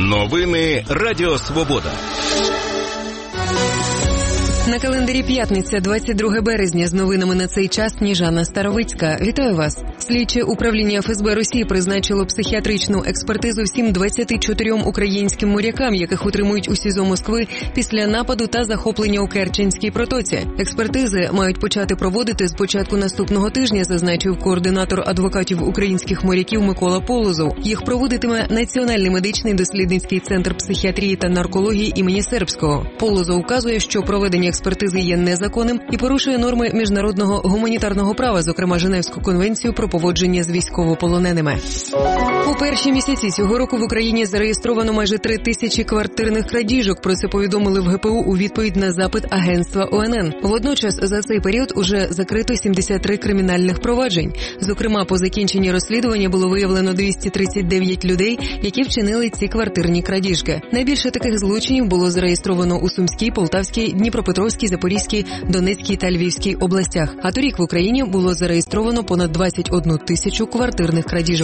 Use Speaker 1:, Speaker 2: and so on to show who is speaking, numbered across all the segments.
Speaker 1: Новини Радіо Свобода.
Speaker 2: На календарі п'ятниця, 22 березня. З новинами на цей час Сніжана Старовицька. Вітаю вас. Слідче управління ФСБ Росії призначило психіатричну експертизу всім 24 українським морякам, яких утримують у СІЗО Москви після нападу та захоплення у Керченській протоці. Експертизи мають почати проводити з початку наступного тижня, зазначив координатор адвокатів українських моряків Микола Полозов. Їх проводитиме Національний медичний дослідницький центр психіатрії та наркології імені Сербського. Полозов вказує, що проведення експертизи є незаконним і порушує норми міжнародного гуманітарного права, зокрема Женевську конвенцію про поводження з військовополоненими. У перші місяці цього року в Україні зареєстровано майже 3 тисячі квартирних крадіжок. Про це повідомили в ГПУ у відповідь на запит агентства ОНН. Водночас за цей період уже закрито 73 кримінальних проваджень. Зокрема, по закінченні розслідування було виявлено 239 людей, які вчинили ці квартирні крадіжки. Найбільше таких злочинів було зареєстровано у Сумській, Полтавській, Дніпропетровській, Запорізькій, Донецькій та Львівській областях. А торік в Україні було зареєстровано понад 21 тисячу квартирних крадіжок.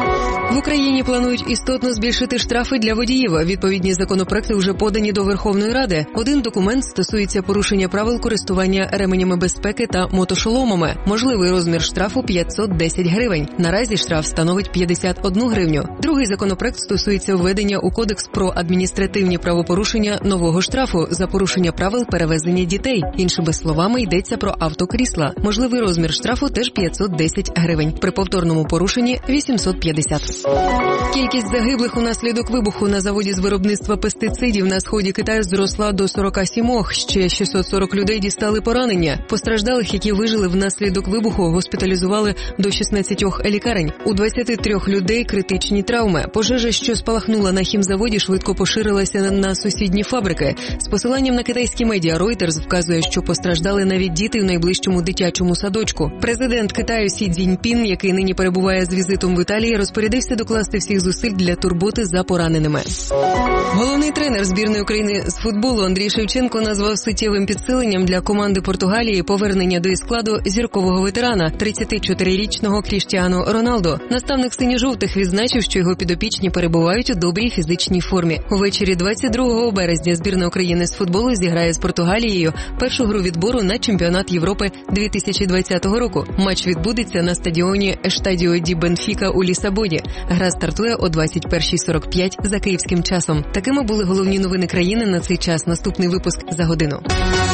Speaker 2: В Україні планують істотно збільшити штрафи для водіїв. Відповідні законопроекти вже подані до Верховної Ради. Один документ стосується порушення правил користування ременями безпеки та мотошоломами. Можливий розмір штрафу – 510 гривень. Наразі штраф становить 51 гривню. Другий законопроект стосується введення у Кодекс про адміністративні правопорушення нового штрафу за порушення правил перевезення дітей. Іншими словами, йдеться про автокрісла. Можливий розмір штрафу теж 510 гривень. При повторному порушенні – 850. Кількість загиблих унаслідок вибуху на заводі з виробництва пестицидів на сході Китаю зросла до 47. Ще 640 людей дістали поранення. Постраждалих, які вижили внаслідок вибуху, госпіталізували до 16 лікарень. У 23 людей критичні травми. Пожежа, що спалахнула на хімзаводі, швидко поширилася на сусідні фабрики. З посиланням на китайські медіа Reuters вказує, що постраждали навіть діти в найближчому дитячому садочку. Президент Китаю Сі Цзіньпін, який нині перебуває з візитом в Італії, розпорядився докласти всіх зусиль для турботи за пораненими. Головний тренер збірної України з футболу Андрій Шевченко назвав суттєвим підсиленням для команди Португалії повернення до складу зіркового ветерана 34-річного Кріштіану Роналдо. Наставник синьо-жовтих відзначив, що його підопічні перебувають у добрій фізичній формі. Увечері 22 березня збірна України з футболу зіграє з Португалією першу гру відбору на чемпіонат Європи 2020 року. Матч відбудеться на стадіоні Ештадіо ді Бенфіка у Лісабоні. Гра стартує о 21:45 за київським часом. Такими були головні новини країни на цей час. Наступний випуск за годину.